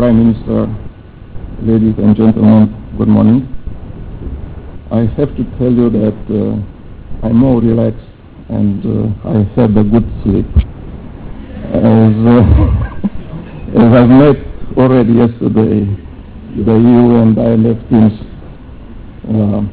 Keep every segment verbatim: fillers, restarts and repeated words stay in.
Prime Minister, ladies and gentlemen, good morning. I have to tell you that uh, I'm more relaxed and uh, I had a good sleep. As, uh, as I've met already yesterday, the E U and I L F teams, uh,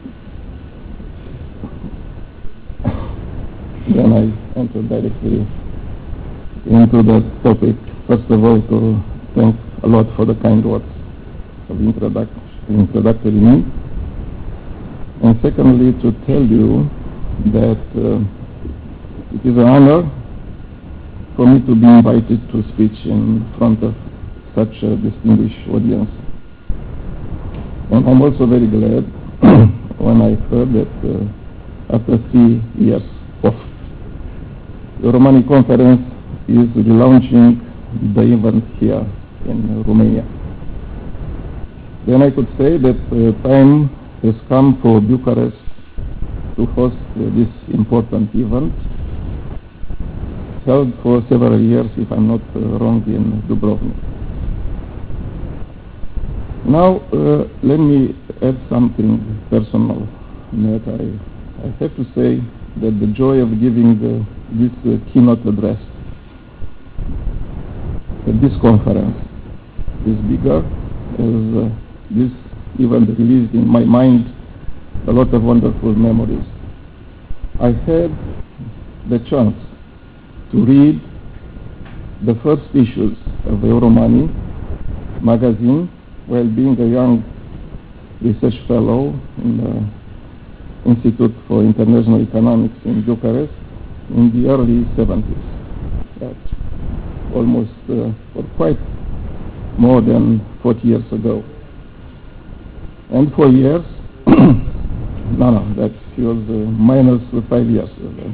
then I enter directly into the topic. First of all, to thank a lot for the kind words of introduct introductory me. And secondly, to tell you that uh, it is an honor for me to be invited to speak in front of such a distinguished audience. And I'm also very glad when I heard that uh, after three years of the Romani Conference is relaunching the event here in Romania. Then I could say that uh, time has come for Bucharest to host uh, this important event, held for several years, if I'm not uh, wrong, in Dubrovnik. Now, uh, let me add something personal. That I, I have to say that the joy of giving uh, this uh, keynote address at this conference is bigger, as uh, this event released in my mind a lot of wonderful memories. I had the chance to read the first issues of Euromani magazine while being a young research fellow in the Institute for International Economics in Bucharest in the early seventies. That's almost uh, or quite more than forty years ago. And for years, no, no, that was uh, minus five years ago.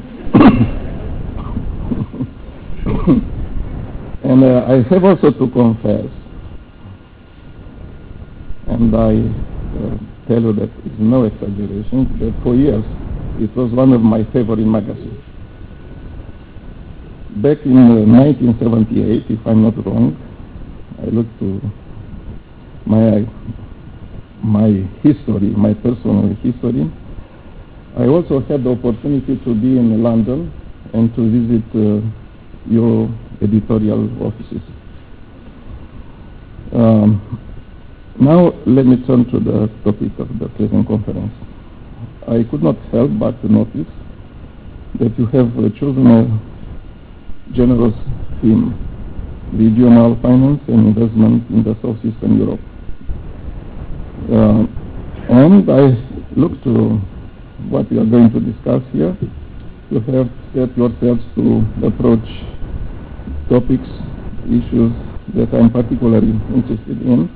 And uh, I have also to confess, and I uh, tell you that it's no exaggeration, that for years it was one of my favorite magazines. Back in uh, nineteen seventy-eight, if I'm not wrong, I looked to my my history, my personal history. I also had the opportunity to be in London and to visit uh, your editorial offices. Um, now let me turn to the topic of the present conference. I could not help but to notice that you have uh, chosen a generous theme: regional finance and investment in the Southeastern Europe. Uh, and I look to what we are going to discuss here. You have set yourselves to approach topics, issues that I'm particularly interested in,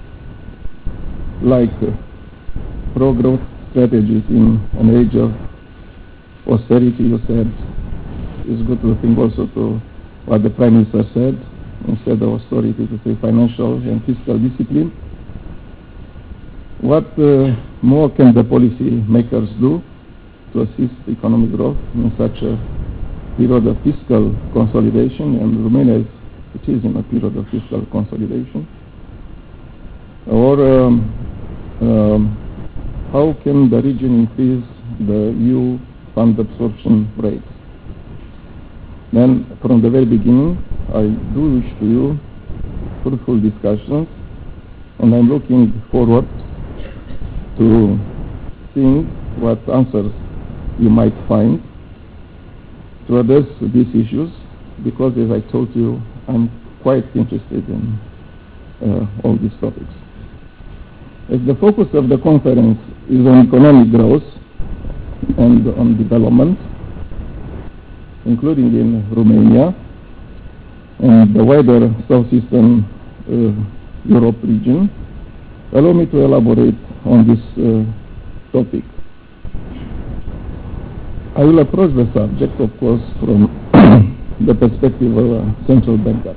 like uh, pro-growth strategies in an age of austerity. You said it's good to think also to what the Prime Minister said, instead of austerity to say financial and fiscal discipline. What uh, more can the policy makers do to assist economic growth in such a period of fiscal consolidation? And Romania is, it is in a period of fiscal consolidation. Or um, um, how can the region increase the E U fund absorption rates? Then, from the very beginning, I do wish to you fruitful discussions, and I'm looking forward to seeing what answers you might find to address these issues, because, as I told you, I'm quite interested in uh, all these topics. As the focus of the conference is on economic growth and on development, including in Romania and the wider southeastern uh, Europe region, allow me to elaborate on this uh, topic. I will approach the subject, of course, from the perspective of a central banker.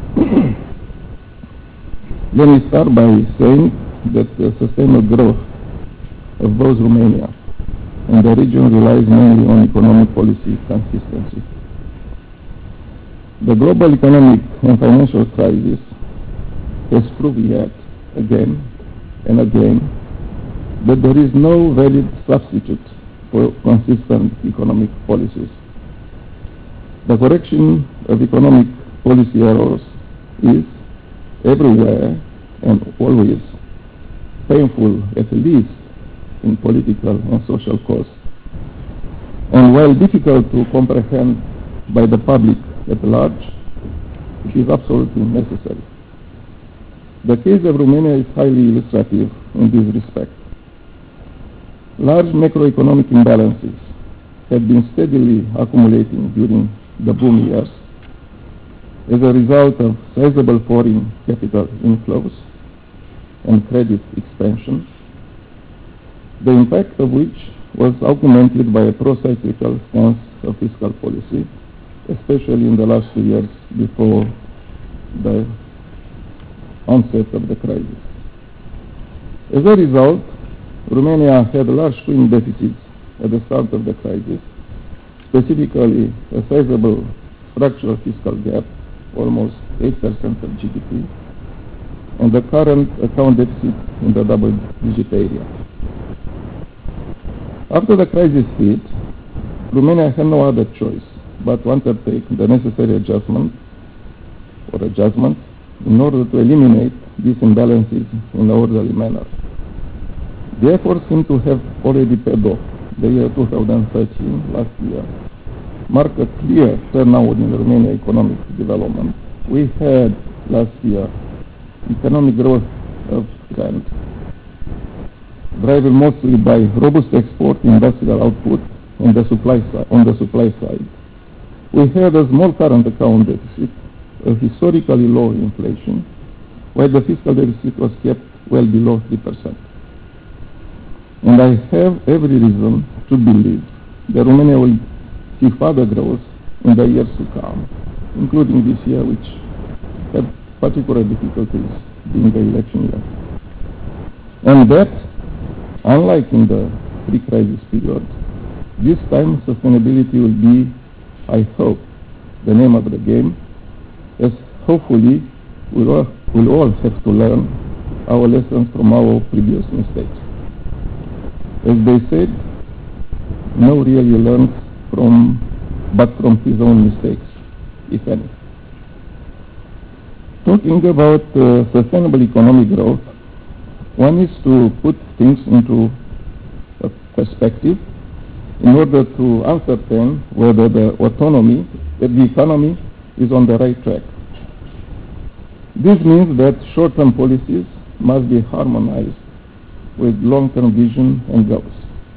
Let me start by saying that the sustainable growth of both Romania and the region relies mainly on economic policy consistency. The global economic and financial crisis has proved yet again and again that there is no valid substitute for consistent economic policies. The correction of economic policy errors is everywhere and always painful, at least in political and social costs, and while difficult to comprehend by the public at large, it is absolutely necessary. The case of Romania is highly illustrative in this respect. Large macroeconomic imbalances had been steadily accumulating during the boom years as a result of sizable foreign capital inflows and credit expansion, the impact of which was augmented by a pro-cyclical stance of fiscal policy, especially in the last two years before the onset of the crisis. As a result, Romania had large swing deficits at the start of the crisis, specifically a sizable structural fiscal gap, almost eight percent of G D P, and the current account deficit in the double-digit area. After the crisis hit, Romania had no other choice but to undertake the necessary adjustment or adjustments in order to eliminate these imbalances in an orderly manner. The efforts seem to have already paid off. The year two thousand thirteen, last year, marked a clear turnaround in Romanian economic development. We had last year economic growth of trend, driven mostly by robust export industrial output on the supply side. On the supply side, we had a small current account deficit, a historically low inflation, while the fiscal deficit was kept well below three percent. And I have every reason to believe that Romania will see further growth in the years to come, including this year, which had particular difficulties being the election year. And that, unlike in the pre-crisis period, this time sustainability will be, I hope, the name of the game, as hopefully we'll all, we'll all have to learn our lessons from our previous mistakes. As they said, no really learns from but from his own mistakes, if any. Talking about uh, sustainable economic growth, one needs to put things into a perspective in order to ascertain whether the autonomy, that the economy is on the right track. This means that short-term policies must be harmonized with long-term vision and goals.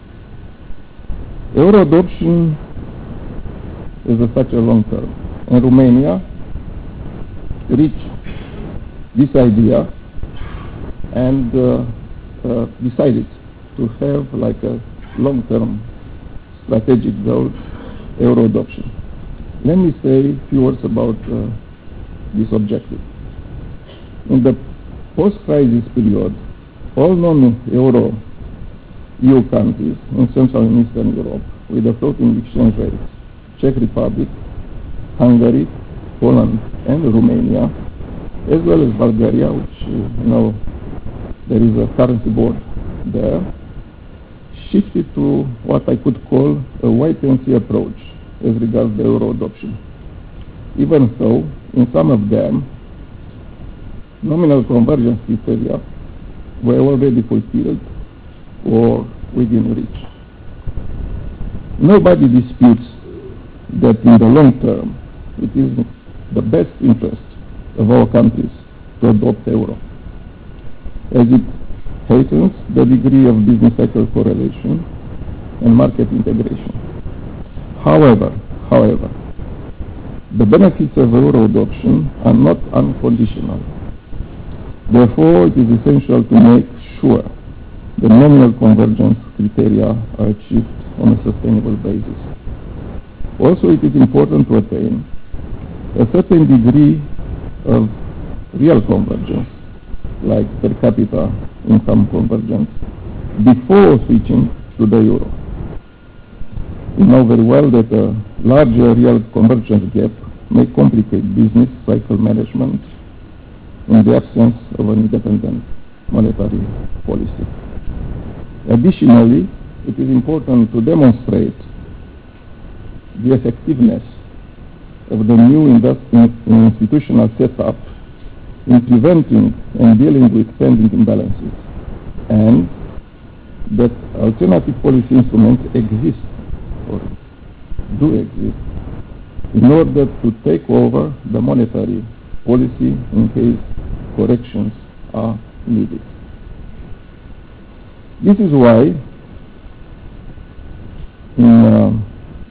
Euro adoption is a such a long term, and Romania reached this idea and uh, uh, decided to have like a long-term strategic goal, euro adoption. Let me say a few words about uh, this objective. In the post-crisis period, all non-euro E U countries in Central and Eastern Europe with a floating exchange rate, Czech Republic, Hungary, Poland, and Romania, as well as Bulgaria, which, uh, you know, there is a currency board there, shifted to what I could call a wait-and-see approach as regards the euro adoption. Even so, in some of them, nominal convergence criteria were already fulfilled or within reach. Nobody disputes that in the long term it is the best interest of our countries to adopt euro, as it hastens the degree of business cycle correlation and market integration. However, however, the benefits of euro adoption are not unconditional. Therefore, it is essential to make sure the nominal convergence criteria are achieved on a sustainable basis. Also, it is important to attain a certain degree of real convergence, like per capita income convergence, before switching to the euro. You know very well that a larger real convergence gap may complicate business cycle management in the absence of an independent monetary policy. Additionally, it is important to demonstrate the effectiveness of the new institutional setup in preventing and dealing with pending imbalances, and that alternative policy instruments exist or do exist in order to take over the monetary policy in case corrections are needed. This is why in, uh,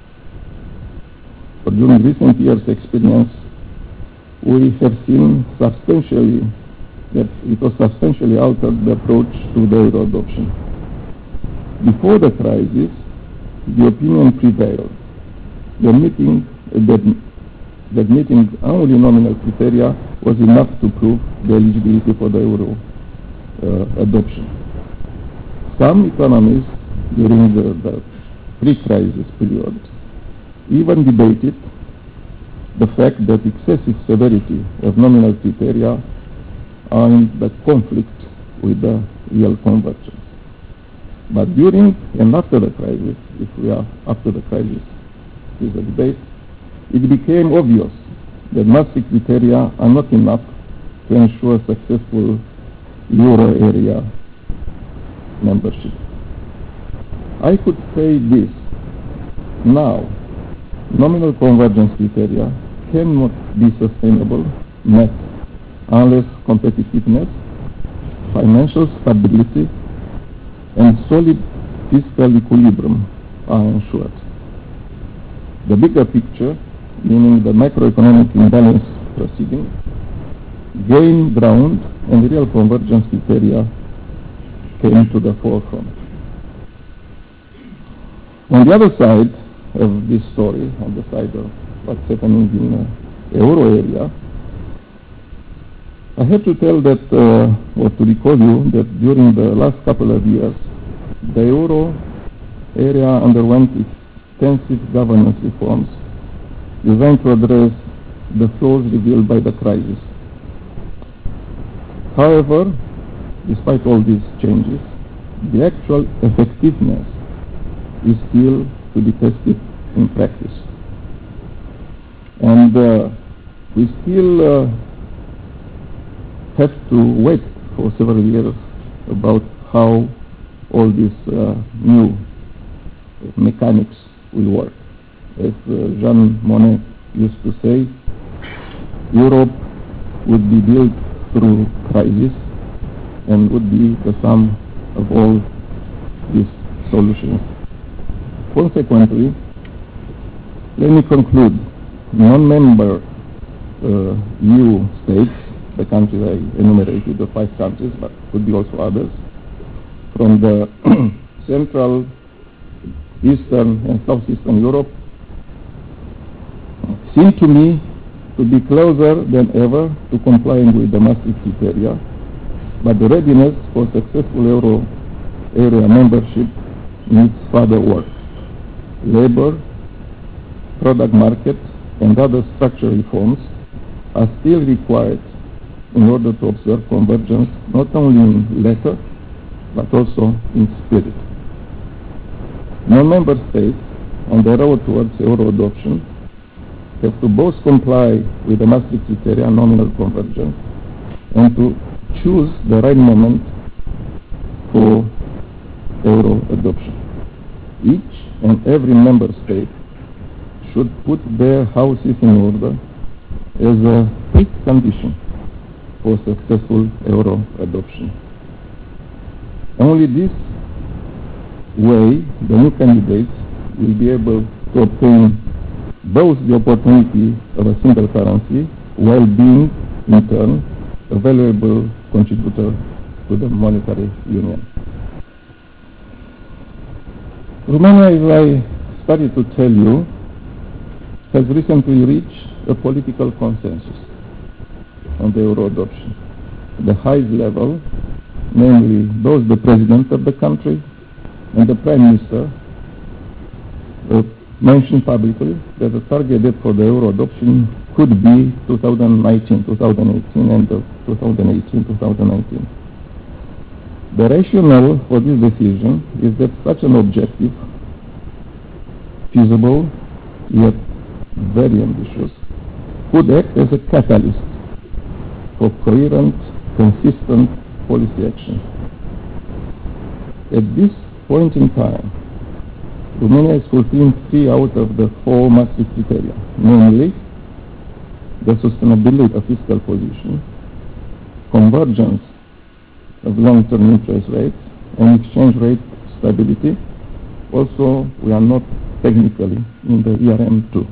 during recent years' experience, we have seen substantially that it was substantially altered the approach to the euro adoption. Before the crisis, the opinion prevailed that meeting, that, that meeting only nominal criteria was enough to prove the eligibility for the euro uh, adoption. Some economists during the, the pre-crisis period even debated the fact that excessive severity of nominal criteria are in the conflict with the real convergence. But during and after the crisis, if we are after the crisis, is a debate, it became obvious that Maastricht criteria are not enough to ensure successful euro area membership. I could say this now. Nominal convergence criteria cannot be sustainable, met, unless competitiveness, financial stability, and solid fiscal equilibrium are ensured. The bigger picture, meaning the macroeconomic imbalance proceeding, gained ground and real convergence criteria came to the forefront. On the other side of this story, on the side of what's happening in the euro area, I have to tell that, uh, or to recall you that during the last couple of years, the euro area underwent extensive governance reforms designed to address the flaws revealed by the crisis. However, despite all these changes, the actual effectiveness is still to be tested in practice. And uh, we still uh, have to wait for several years about how all these uh, new mechanics will work. As uh, Jean Monnet used to say, Europe would be built through crisis and would be the sum of all these solutions. Consequently, let me conclude. Non-member uh, E U states, the countries I enumerated, the five countries, but could be also others, from the Central, Eastern and Southeastern Europe, seem to me to be closer than ever to complying with the Maastricht criteria, but the readiness for successful euro area membership needs further work. Labor, product market, and other structural reforms are still required in order to observe convergence not only in letter but also in spirit. Non-member states on the road towards euro adoption have to both comply with the Maastricht criteria nominal convergence and to choose the right moment for euro adoption. Each and every member state should put their houses in order as a precondition for successful euro adoption. Only this way the new candidates will be able to obtain both the opportunity of a single currency while being, in turn, a valuable contributor to the monetary union. Romania, as I started to tell you, has recently reached a political consensus on the euro adoption. At the highest level, namely both the president of the country and the prime minister, uh, mentioned publicly that the target date for the euro adoption could be two thousand nineteen, two thousand eighteen, end of two thousand eighteen, two thousand nineteen. The rationale for this decision is that such an objective, feasible yet very ambitious, could act as a catalyst for coherent, consistent policy action. At this point in time, Romania is fulfilling three out of the four Maastricht criteria, namely the sustainability of fiscal position, convergence of long-term interest rates, and exchange rate stability. Also, we are not technically in the E R M two.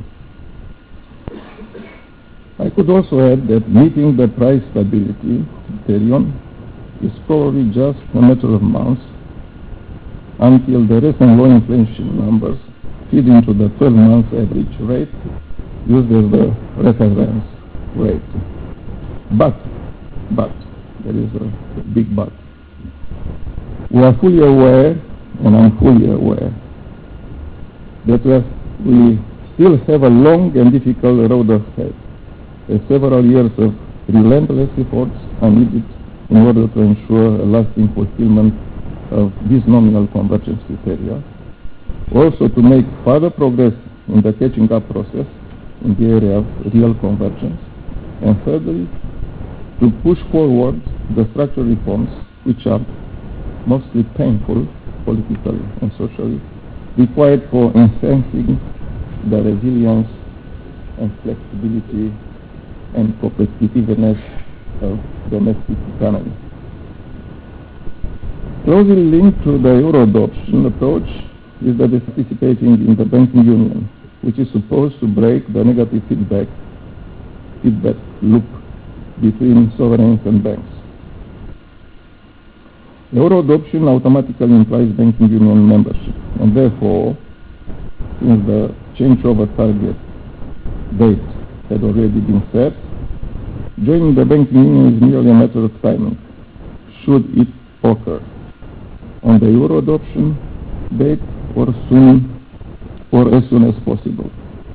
I could also add that meeting the price stability criterion is probably just a matter of months until the recent low inflation numbers feed into the twelve month average rate used as the reference rate. But, but, there is a, a big but. We are fully aware, and I'm fully aware, that we, have, we still have a long and difficult road ahead, as several years of relentless efforts are needed in order to ensure a lasting fulfillment of these nominal convergence criteria. Also to make further progress in the catching up process in the area of real convergence, and thirdly, to push forward the structural reforms which are mostly painful politically and socially, required for enhancing the resilience and flexibility and competitiveness of domestic economy. Closely linked to the euro adoption approach is the participating in the banking union, which is supposed to break the negative feedback feedback loop between sovereigns and banks. Euro adoption automatically implies banking union membership, and therefore, since the changeover target date had already been set, joining the banking union is merely a matter of timing, should it occur on the euro adoption date or soon, or as soon as possible.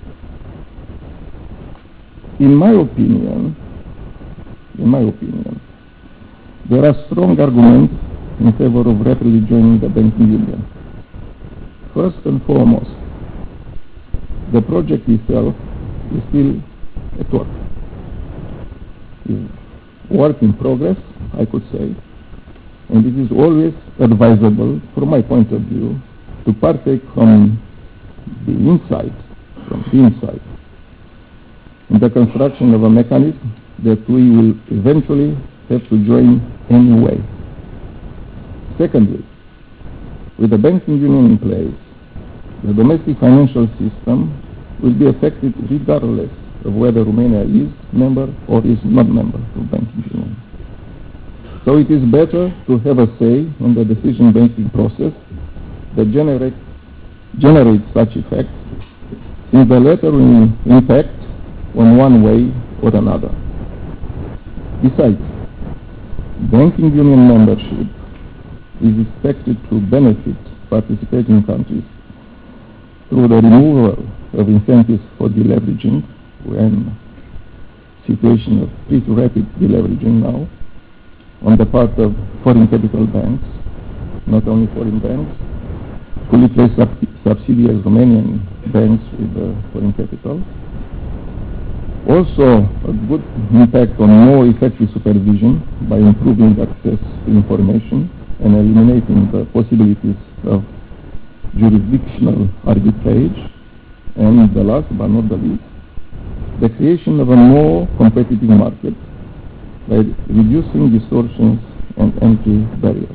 In my opinion, in my opinion, there are strong arguments in favor of rapidly joining the banking union. First and foremost, the project itself is still at work. It's work in progress, I could say, and it is always advisable, from my point of view, to partake from the inside, from the inside, in the construction of a mechanism that we will eventually have to join anyway. Secondly, with the banking union in place, the domestic financial system will be affected regardless of whether Romania is member or is not member of banking union. So it is better to have a say in the decision-making process that generate, generates such effects, since the latter will impact on one way or another. Besides, banking union membership is expected to benefit participating countries through the removal of incentives for deleveraging, when situation of pretty rapid deleveraging now, on the part of foreign capital banks, not only foreign banks, fully placed sub subsidiary Romanian banks with uh, foreign capital. Also, a good impact on more effective supervision by improving access to information and eliminating the possibilities of jurisdictional arbitrage. And the last but not the least, the creation of a more competitive market by reducing distortions and entry barriers.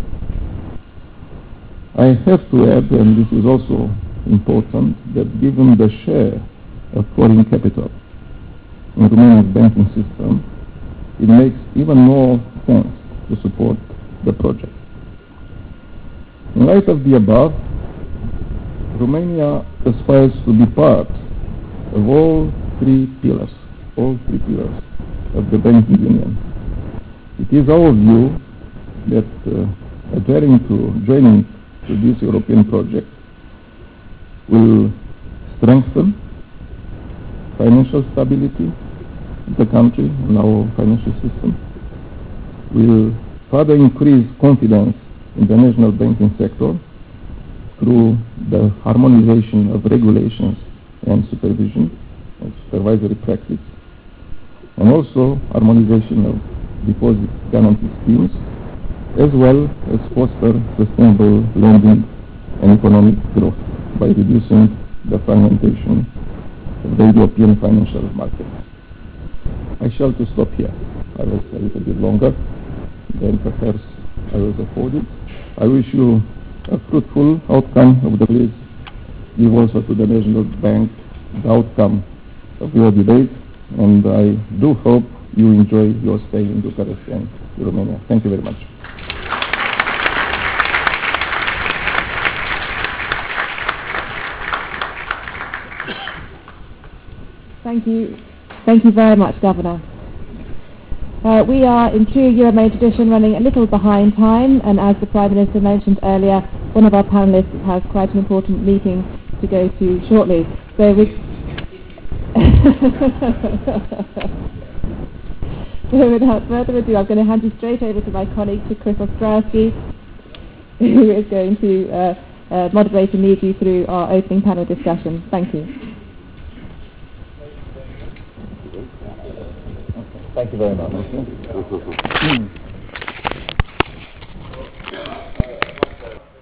I have to add, and this is also important, that given the share of foreign capital in Romania's banking system, it makes even more sense to support the project. In light of the above, Romania aspires to be part of all three pillars, all three pillars of the banking union. It is our view that uh, adhering to joining to this European project will strengthen, financial stability of the country and our financial system. Will further increase confidence in the national banking sector through the harmonization of regulations and supervision and supervisory practice, and also harmonization of deposit guarantee schemes, as well as foster sustainable lending and economic growth by reducing the fragmentation of the European financial markets. I shall to stop here. I was a little bit longer than perhaps I was afforded. I wish you a fruitful outcome of the please give also to the National Bank the outcome of your debate, and I do hope you enjoy your stay in Bucharest and Romania. Thank you very much. Thank you. Thank you very much, Governor. Uh, we are, in true Euromate tradition, running a little behind time, and as the Prime Minister mentioned earlier, one of our panellists has quite an important meeting to go to shortly. So, we so without further ado, I'm going to hand you straight over to my colleague, to Chris Ostrowski, who is going to uh, uh, moderate and lead you through our opening panel discussion. Thank you. Thank you very much.